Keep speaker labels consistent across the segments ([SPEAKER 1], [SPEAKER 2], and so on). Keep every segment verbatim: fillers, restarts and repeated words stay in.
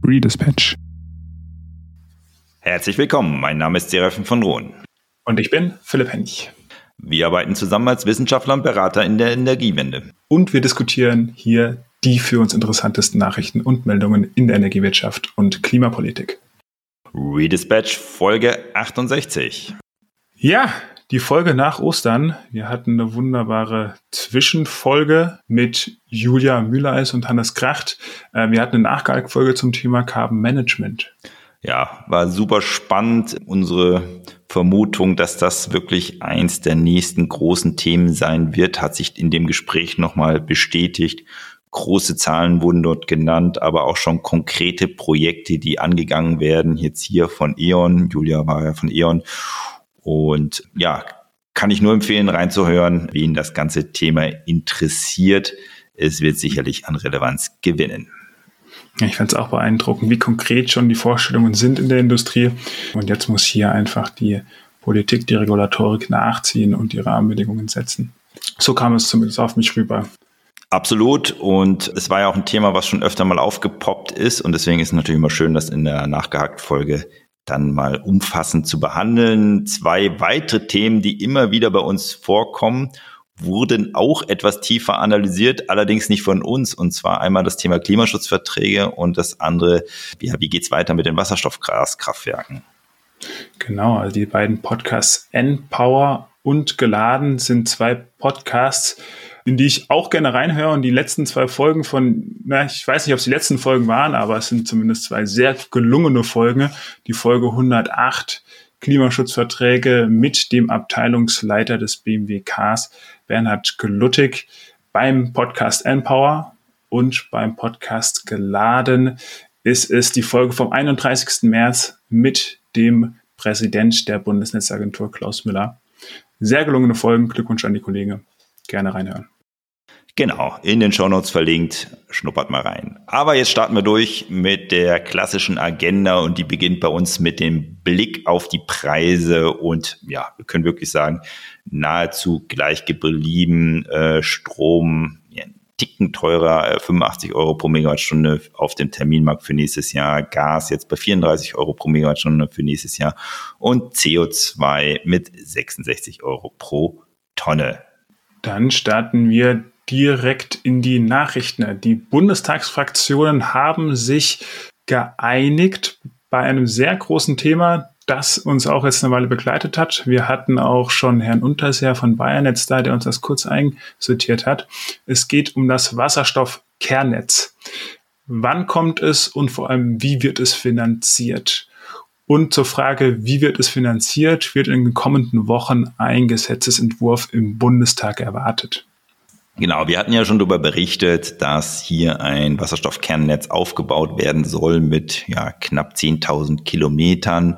[SPEAKER 1] Redispatch.
[SPEAKER 2] Herzlich willkommen, mein Name ist Seraphim von Rohn.
[SPEAKER 1] Und ich bin Philipp Hennig.
[SPEAKER 2] Wir arbeiten zusammen als Wissenschaftler und Berater in der Energiewende.
[SPEAKER 1] Und wir diskutieren hier die für uns interessantesten Nachrichten und Meldungen in der Energiewirtschaft und Klimapolitik.
[SPEAKER 2] Redispatch Folge achtundsechzig.
[SPEAKER 1] Ja, die Folge nach Ostern. Wir hatten eine wunderbare Zwischenfolge mit Julia Mühleis und Hannes Kracht. Wir hatten eine Nachgehalt-Folge zum Thema Carbon Management.
[SPEAKER 2] Ja, war super spannend. Unsere Vermutung, dass das wirklich eins der nächsten großen Themen sein wird, hat sich in dem Gespräch nochmal bestätigt. Große Zahlen wurden dort genannt, aber auch schon konkrete Projekte, die angegangen werden. Jetzt hier von E.ON. Julia war ja von E.ON. Und ja, kann ich nur empfehlen, reinzuhören, wen das ganze Thema interessiert. Es wird sicherlich an Relevanz gewinnen.
[SPEAKER 1] Ich fand es auch beeindruckend, wie konkret schon die Vorstellungen sind in der Industrie. Und jetzt muss hier einfach die Politik, die Regulatorik nachziehen und die Rahmenbedingungen setzen. So kam es zumindest auf mich rüber.
[SPEAKER 2] Absolut. Und es war ja auch ein Thema, was schon öfter mal aufgepoppt ist. Und deswegen ist es natürlich immer schön, das in der Nachgehakt-Folge dann mal umfassend zu behandeln. Zwei weitere Themen, die immer wieder bei uns vorkommen, wurden auch etwas tiefer analysiert, allerdings nicht von uns. Und zwar einmal das Thema Klimaschutzverträge und das andere, ja, wie geht's weiter mit den Wasserstoffgaskraftwerken?
[SPEAKER 1] Genau, also die beiden Podcasts N-Power und Geladen sind zwei Podcasts, in die ich auch gerne reinhöre. Und die letzten zwei Folgen von, na, ich weiß nicht, ob es die letzten Folgen waren, aber es sind zumindest zwei sehr gelungene Folgen. Die Folge hundertacht, Klimaschutzverträge mit dem Abteilungsleiter des B M W Cars, Bernhard Gluttig, beim Podcast N-Power und beim Podcast Geladen ist es die Folge vom einunddreißigsten März mit dem Präsident der Bundesnetzagentur, Klaus Müller. Sehr gelungene Folgen, Glückwunsch an die Kollegen. Gerne reinhören.
[SPEAKER 2] Genau, in den Shownotes verlinkt, schnuppert mal rein. Aber jetzt starten wir durch mit der klassischen Agenda und die beginnt bei uns mit dem Blick auf die Preise und ja, wir können wirklich sagen, nahezu gleich geblieben, äh, Strom, ja, ein Ticken teurer, äh, fünfundachtzig Euro pro Megawattstunde auf dem Terminmarkt für nächstes Jahr, Gas jetzt bei vierunddreißig Euro pro Megawattstunde für nächstes Jahr und C O zwei mit sechsundsechzig Euro pro Tonne.
[SPEAKER 1] Dann starten wir direkt in die Nachrichten. Die Bundestagsfraktionen haben sich geeinigt bei einem sehr großen Thema, das uns auch jetzt eine Weile begleitet hat. Wir hatten auch schon Herrn Unterseer von Bayernetz da, der uns das kurz einsortiert hat. Es geht um das Wasserstoffkernnetz. Wann kommt es und vor allem, wie wird es finanziert? Und zur Frage, wie wird es finanziert, wird in den kommenden Wochen ein Gesetzesentwurf im Bundestag erwartet.
[SPEAKER 2] Genau, wir hatten ja schon darüber berichtet, dass hier ein Wasserstoffkernnetz aufgebaut werden soll mit ja, knapp zehntausend Kilometern.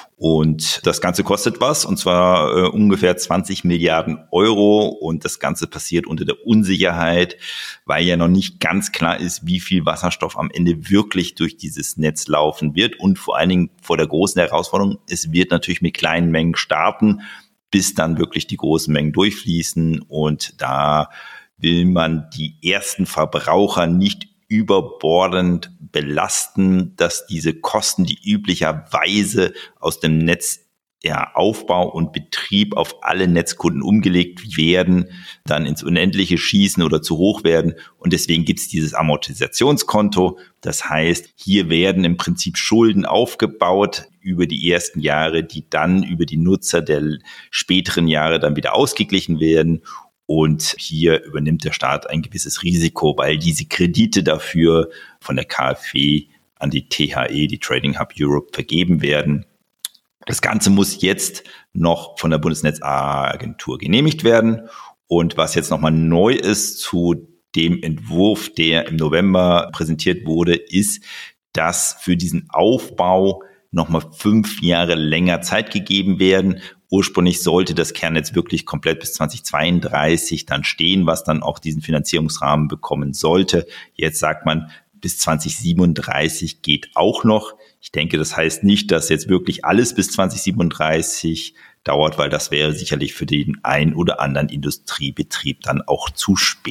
[SPEAKER 2] Und das Ganze kostet was, und zwar äh, ungefähr zwanzig Milliarden Euro. Und das Ganze passiert unter der Unsicherheit, weil ja noch nicht ganz klar ist, wie viel Wasserstoff am Ende wirklich durch dieses Netz laufen wird. Und vor allen Dingen vor der großen Herausforderung, es wird natürlich mit kleinen Mengen starten, bis dann wirklich die großen Mengen durchfließen. Und da will man die ersten Verbraucher nicht überbordend belasten, dass diese Kosten, die üblicherweise aus dem Netz ja, Aufbau und Betrieb auf alle Netzkunden umgelegt werden, dann ins Unendliche schießen oder zu hoch werden. Und deswegen gibt es dieses Amortisationskonto. Das heißt, hier werden im Prinzip Schulden aufgebaut über die ersten Jahre, die dann über die Nutzer der späteren Jahre dann wieder ausgeglichen werden. Und hier übernimmt der Staat ein gewisses Risiko, weil diese Kredite dafür von der KfW an die T H E, die Trading Hub Europe, vergeben werden. Das Ganze muss jetzt noch von der Bundesnetzagentur genehmigt werden. Und was jetzt nochmal neu ist zu dem Entwurf, der im November präsentiert wurde, ist, dass für diesen Aufbau nochmal fünf Jahre länger Zeit gegeben werden. Ursprünglich sollte das Kernnetz wirklich komplett bis zweitausendzweiunddreißig dann stehen, was dann auch diesen Finanzierungsrahmen bekommen sollte. Jetzt sagt man, bis zweitausendsiebenunddreißig geht auch noch. Ich denke, das heißt nicht, dass jetzt wirklich alles bis zweitausendsiebenunddreißig dauert, weil das wäre sicherlich für den einen oder anderen Industriebetrieb dann auch zu spät.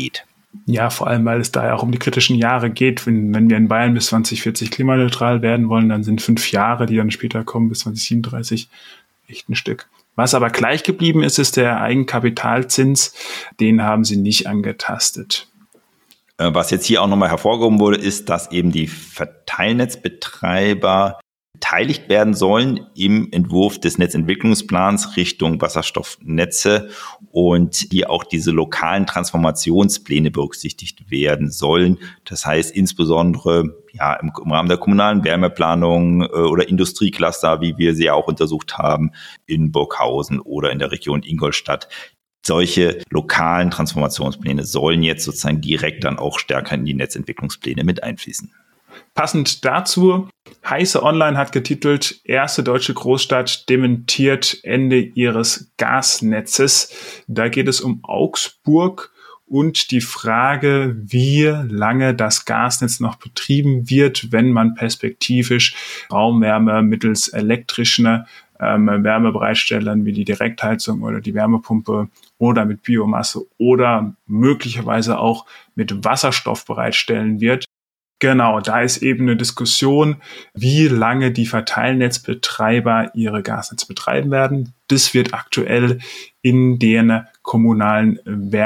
[SPEAKER 1] Ja, vor allem, weil es da ja auch um die kritischen Jahre geht. Wenn, wenn wir in Bayern bis zwanzig vierzig klimaneutral werden wollen, dann sind fünf Jahre, die dann später kommen, bis zwanzig siebenunddreißig, echt ein Stück. Was aber gleich geblieben ist, ist der Eigenkapitalzins. Den haben sie nicht angetastet.
[SPEAKER 2] Was jetzt hier auch nochmal hervorgehoben wurde, ist, dass eben die Verteilnetzbetreiber beteiligt werden sollen im Entwurf des Netzentwicklungsplans Richtung Wasserstoffnetze und hier auch diese lokalen Transformationspläne berücksichtigt werden sollen. Das heißt insbesondere ja im, im Rahmen der kommunalen Wärmeplanung äh, oder Industriecluster, wie wir sie ja auch untersucht haben, in Burghausen oder in der Region Ingolstadt. Solche lokalen Transformationspläne sollen jetzt sozusagen direkt dann auch stärker in die Netzentwicklungspläne mit einfließen.
[SPEAKER 1] Passend dazu, Heise Online hat getitelt, erste deutsche Großstadt dementiert Ende ihres Gasnetzes. Da geht es um Augsburg und die Frage, wie lange das Gasnetz noch betrieben wird, wenn man perspektivisch Raumwärme mittels elektrischen ähm, Wärmebereitstellern wie die Direktheizung oder die Wärmepumpe oder mit Biomasse oder möglicherweise auch mit Wasserstoff bereitstellen wird. Genau, da ist eben eine Diskussion, wie lange die Verteilnetzbetreiber ihre Gasnetze betreiben werden. Das wird aktuell in den kommunalen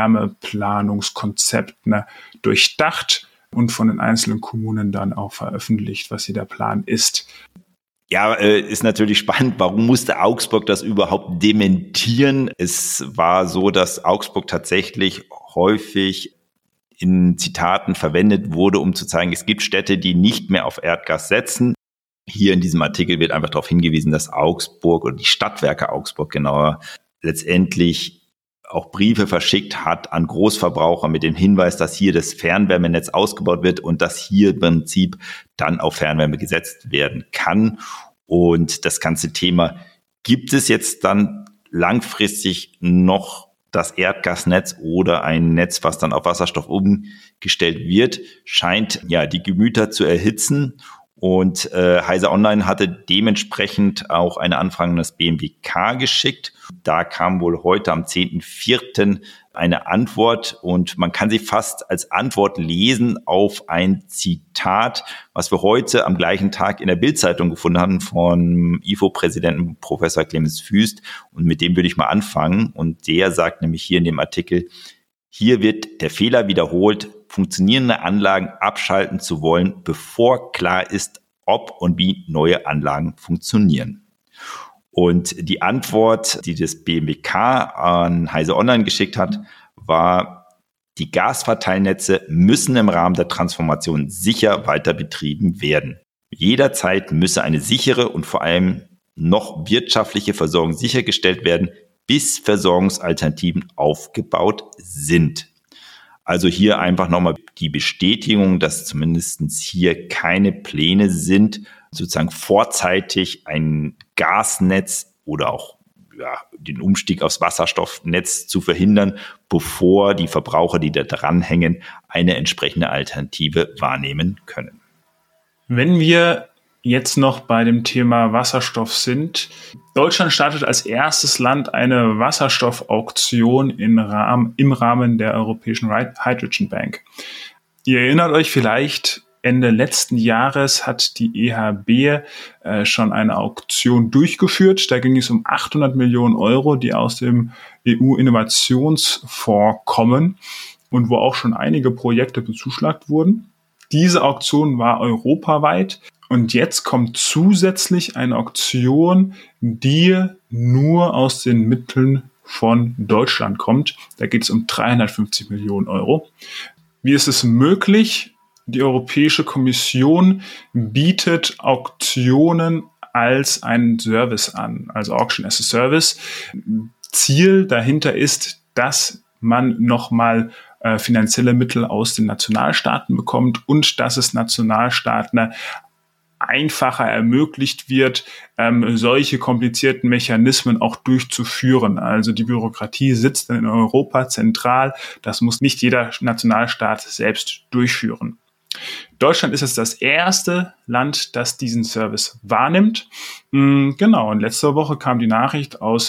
[SPEAKER 1] Wärmeplanungskonzepten durchdacht und von den einzelnen Kommunen dann auch veröffentlicht, was hier der Plan ist.
[SPEAKER 2] Ja, äh, ist natürlich spannend. Warum musste Augsburg das überhaupt dementieren? Es war so, dass Augsburg tatsächlich häufig in Zitaten verwendet wurde, um zu zeigen, es gibt Städte, die nicht mehr auf Erdgas setzen. Hier in diesem Artikel wird einfach darauf hingewiesen, dass Augsburg oder die Stadtwerke Augsburg genauer letztendlich auch Briefe verschickt hat an Großverbraucher mit dem Hinweis, dass hier das Fernwärmenetz ausgebaut wird und dass hier im Prinzip dann auf Fernwärme gesetzt werden kann. Und das ganze Thema, gibt es jetzt dann langfristig noch das Erdgasnetz oder ein Netz, was dann auf Wasserstoff umgestellt wird, scheint ja die Gemüter zu erhitzen. Und äh, Heise Online hatte dementsprechend auch eine Anfrage an das B M W K geschickt. Da kam wohl heute am zehnten vierten eine Antwort und man kann sie fast als Antwort lesen auf ein Zitat, was wir heute am gleichen Tag in der Bild-Zeitung gefunden haben von I F O-Präsidenten Professor Clemens Füst. Und mit dem würde ich mal anfangen. Und der sagt nämlich hier in dem Artikel, hier wird der Fehler wiederholt, funktionierende Anlagen abschalten zu wollen, bevor klar ist, ob und wie neue Anlagen funktionieren. Und die Antwort, die das B M W K an Heise Online geschickt hat, war, die Gasverteilnetze müssen im Rahmen der Transformation sicher weiter betrieben werden. Jederzeit müsse eine sichere und vor allem noch wirtschaftliche Versorgung sichergestellt werden, bis Versorgungsalternativen aufgebaut sind. Also hier einfach nochmal die Bestätigung, dass zumindest hier keine Pläne sind, sozusagen vorzeitig ein Gasnetz oder auch ja, den Umstieg aufs Wasserstoffnetz zu verhindern, bevor die Verbraucher, die da dranhängen, eine entsprechende Alternative wahrnehmen können.
[SPEAKER 1] Wenn wir jetzt noch bei dem Thema Wasserstoff sind, Deutschland startet als erstes Land eine Wasserstoffauktion im Rahmen, im Rahmen der Europäischen Hydrogen Bank. Ihr erinnert euch vielleicht, Ende letzten Jahres hat die E H B äh, schon eine Auktion durchgeführt. Da ging es um achthundert Millionen Euro, die aus dem E U-Innovationsfonds kommen und wo auch schon einige Projekte bezuschlagt wurden. Diese Auktion war europaweit. Und jetzt kommt zusätzlich eine Auktion, die nur aus den Mitteln von Deutschland kommt. Da geht es um dreihundertfünfzig Millionen Euro. Wie ist es möglich? Die Europäische Kommission bietet Auktionen als einen Service an, also Auction as a Service. Ziel dahinter ist, dass man nochmal äh, finanzielle Mittel aus den Nationalstaaten bekommt und dass es Nationalstaaten einfacher ermöglicht wird, ähm, solche komplizierten Mechanismen auch durchzuführen. Also die Bürokratie sitzt in Europa zentral. Das muss nicht jeder Nationalstaat selbst durchführen. Deutschland ist jetzt das erste Land, das diesen Service wahrnimmt. Mhm, genau, und letzte Woche kam die Nachricht aus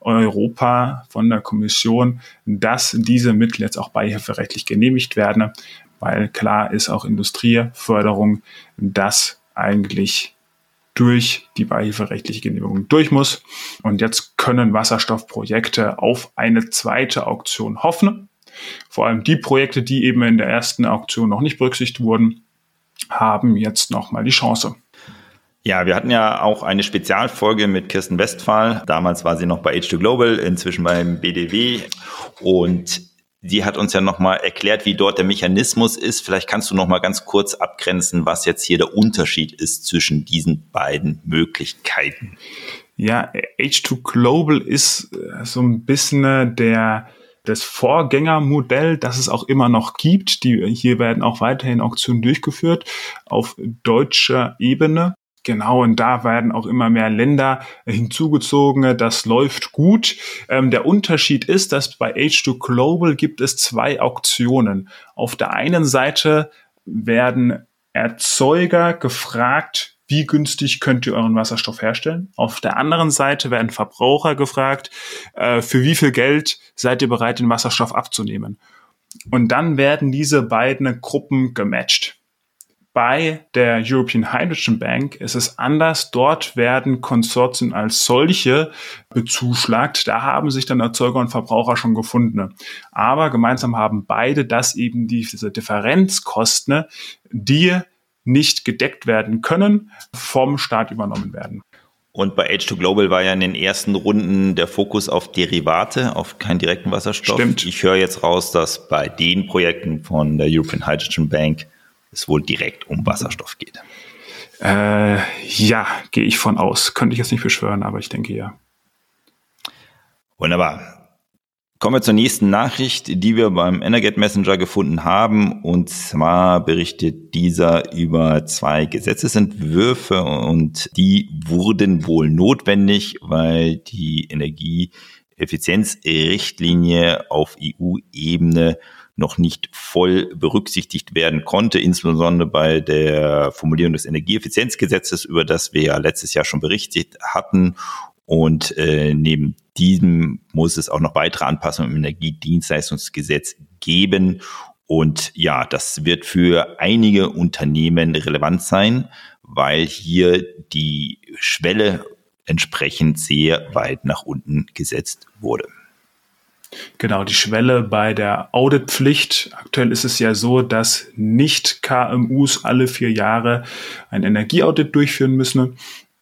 [SPEAKER 1] Europa von der Kommission, dass diese Mittel jetzt auch beihilferechtlich genehmigt werden, weil klar ist auch Industrieförderung, dass eigentlich durch die beihilferechtliche Genehmigung durch muss. Und jetzt können Wasserstoffprojekte auf eine zweite Auktion hoffen. Vor allem die Projekte, die eben in der ersten Auktion noch nicht berücksichtigt wurden, haben jetzt nochmal die Chance.
[SPEAKER 2] Ja, wir hatten ja auch eine Spezialfolge mit Kirsten Westphal. Damals war sie noch bei H zwei Global, inzwischen beim B D W. Und sie hat uns ja nochmal erklärt, wie dort der Mechanismus ist. Vielleicht kannst du nochmal ganz kurz abgrenzen, was jetzt hier der Unterschied ist zwischen diesen beiden Möglichkeiten.
[SPEAKER 1] Ja, H zwei Global ist so ein bisschen der das Vorgängermodell, das es auch immer noch gibt. Die, hier werden auch weiterhin Auktionen durchgeführt auf deutscher Ebene. Genau, und da werden auch immer mehr Länder hinzugezogen. Das läuft gut. Ähm, der Unterschied ist, dass bei H zwei Global gibt es zwei Auktionen. Auf der einen Seite werden Erzeuger gefragt, wie günstig könnt ihr euren Wasserstoff herstellen? Auf der anderen Seite werden Verbraucher gefragt, äh, für wie viel Geld seid ihr bereit, den Wasserstoff abzunehmen? Und dann werden diese beiden Gruppen gematcht. Bei der European Hydrogen Bank ist es anders. Dort werden Konsortien als solche bezuschlagt. Da haben sich dann Erzeuger und Verbraucher schon gefunden. Aber gemeinsam haben beide, dass eben diese Differenzkosten, die nicht gedeckt werden können, vom Staat übernommen werden.
[SPEAKER 2] Und bei H zwei Global war ja in den ersten Runden der Fokus auf Derivate, auf keinen direkten Wasserstoff.
[SPEAKER 1] Stimmt.
[SPEAKER 2] Ich höre jetzt raus, dass bei den Projekten von der European Hydrogen Bank es wohl direkt um Wasserstoff geht.
[SPEAKER 1] Äh, ja, gehe ich von aus. Könnte ich jetzt nicht beschwören, aber ich denke ja.
[SPEAKER 2] Wunderbar. Kommen wir zur nächsten Nachricht, die wir beim Energate Messenger gefunden haben. Und zwar berichtet dieser über zwei Gesetzesentwürfe und die wurden wohl notwendig, weil die Energieeffizienzrichtlinie auf E U-Ebene noch nicht voll berücksichtigt werden konnte, insbesondere bei der Formulierung des Energieeffizienzgesetzes, über das wir ja letztes Jahr schon berichtet hatten. Und äh, neben diesem muss es auch noch weitere Anpassungen im Energiedienstleistungsgesetz geben. Und ja, das wird für einige Unternehmen relevant sein, weil hier die Schwelle entsprechend sehr weit nach unten gesetzt wurde.
[SPEAKER 1] Genau, die Schwelle bei der Auditpflicht. Aktuell ist es ja so, dass nicht K M Us alle vier Jahre ein Energieaudit durchführen müssen.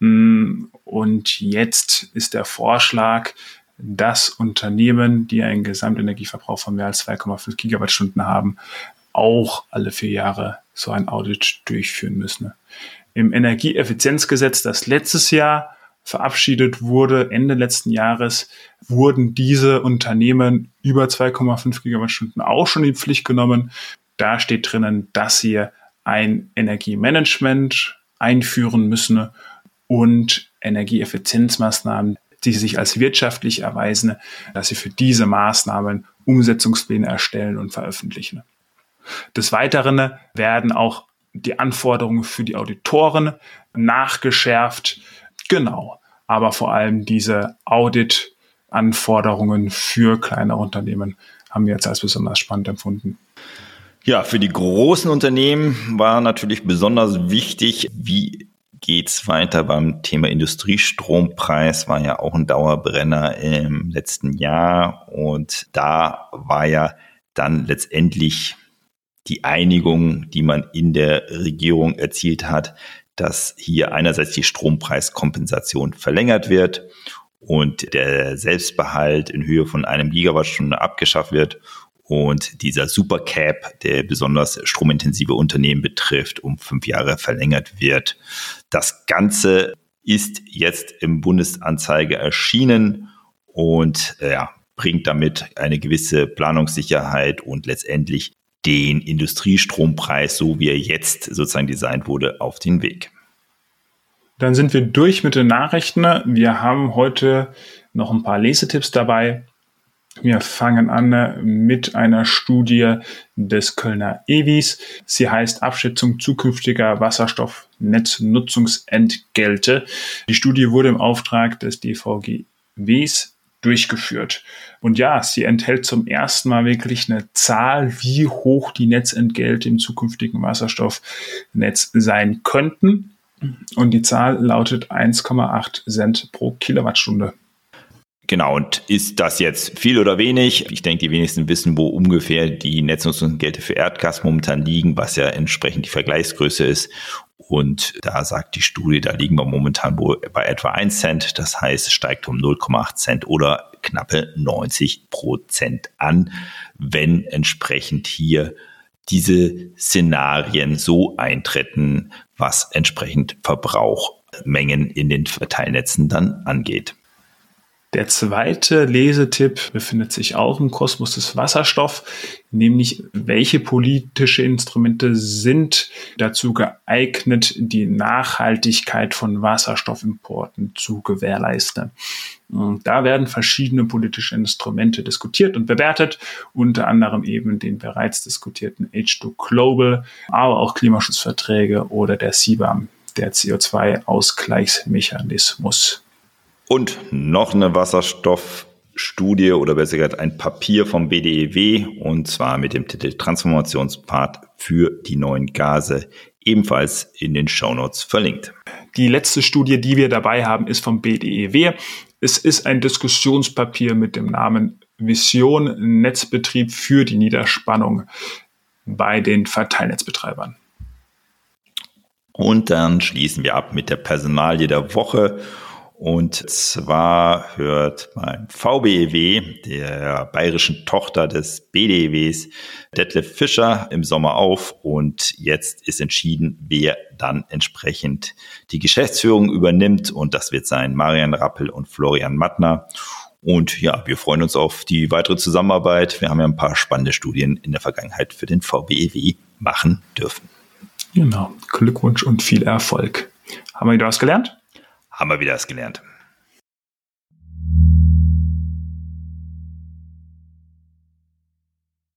[SPEAKER 1] Und jetzt ist der Vorschlag, dass Unternehmen, die einen Gesamtenergieverbrauch von mehr als zwei Komma fünf Gigawattstunden haben, auch alle vier Jahre so ein Audit durchführen müssen. Im Energieeffizienzgesetz, das letztes Jahr verabschiedet wurde, Ende letzten Jahres, wurden diese Unternehmen über zwei Komma fünf Gigawattstunden auch schon in die Pflicht genommen. Da steht drinnen, dass sie ein Energiemanagement einführen müssen und Energieeffizienzmaßnahmen, die sich als wirtschaftlich erweisen, dass sie für diese Maßnahmen Umsetzungspläne erstellen und veröffentlichen. Des Weiteren werden auch die Anforderungen für die Auditoren nachgeschärft. Genau, aber vor allem diese Audit-Anforderungen für kleinere Unternehmen haben wir jetzt als besonders spannend empfunden.
[SPEAKER 2] Ja, für die großen Unternehmen war natürlich besonders wichtig, wie geht's weiter beim Thema Industriestrompreis, war ja auch ein Dauerbrenner im letzten Jahr. Und da war ja dann letztendlich die Einigung, die man in der Regierung erzielt hat, dass hier einerseits die Strompreiskompensation verlängert wird und der Selbstbehalt in Höhe von einem Gigawattstunde abgeschafft wird und dieser Supercap, der besonders stromintensive Unternehmen betrifft, um fünf Jahre verlängert wird. Das Ganze ist jetzt im Bundesanzeiger erschienen und äh, ja, bringt damit eine gewisse Planungssicherheit und letztendlich den Industriestrompreis, so wie er jetzt sozusagen designt wurde, auf den Weg.
[SPEAKER 1] Dann sind wir durch mit den Nachrichten. Wir haben heute noch ein paar Lesetipps dabei. Wir fangen an mit einer Studie des Kölner E W Is. Sie heißt Abschätzung zukünftiger Wasserstoffnetznutzungsentgelte. Die Studie wurde im Auftrag des D V G Ws durchgeführt. Und ja, sie enthält zum ersten Mal wirklich eine Zahl, wie hoch die Netzentgelte im zukünftigen Wasserstoffnetz sein könnten. Und die Zahl lautet eins Komma acht Cent pro Kilowattstunde.
[SPEAKER 2] Genau, und ist das jetzt viel oder wenig? Ich denke, die wenigsten wissen, wo ungefähr die Netznutzungsentgelte für Erdgas momentan liegen, was ja entsprechend die Vergleichsgröße ist. Und da sagt die Studie, da liegen wir momentan wohl bei etwa ein Cent. Das heißt, es steigt um null Komma acht Cent oder knappe neunzig Prozent an, wenn entsprechend hier diese Szenarien so eintreten, was entsprechend Verbrauchmengen in den Verteilnetzen dann angeht.
[SPEAKER 1] Der zweite Lesetipp befindet sich auch im Kosmos des Wasserstoff, nämlich welche politische Instrumente sind dazu geeignet, die Nachhaltigkeit von Wasserstoffimporten zu gewährleisten. Und da werden verschiedene politische Instrumente diskutiert und bewertet, unter anderem eben den bereits diskutierten H zwei Global, aber auch Klimaschutzverträge oder der C B A M, der C O zwei Ausgleichsmechanismus.
[SPEAKER 2] Und noch eine Wasserstoffstudie oder besser gesagt ein Papier vom B D E W und zwar mit dem Titel Transformationspfad für die neuen Gase, ebenfalls in den Shownotes verlinkt.
[SPEAKER 1] Die letzte Studie, die wir dabei haben, ist vom B D E W. Es ist ein Diskussionspapier mit dem Namen Vision Netzbetrieb für die Niederspannung bei den Verteilnetzbetreibern.
[SPEAKER 2] Und dann schließen wir ab mit der Personalie der Woche. Und zwar hört beim V B E W, der bayerischen Tochter des B D E Ws, Detlef Fischer im Sommer auf. Und jetzt ist entschieden, wer dann entsprechend die Geschäftsführung übernimmt. Und das wird sein Marian Rappel und Florian Mattner. Und ja, wir freuen uns auf die weitere Zusammenarbeit. Wir haben ja ein paar spannende Studien in der Vergangenheit für den V B E W machen dürfen.
[SPEAKER 1] Genau, Glückwunsch und viel Erfolg. Haben wir wieder was gelernt?
[SPEAKER 2] Haben wir wieder was gelernt.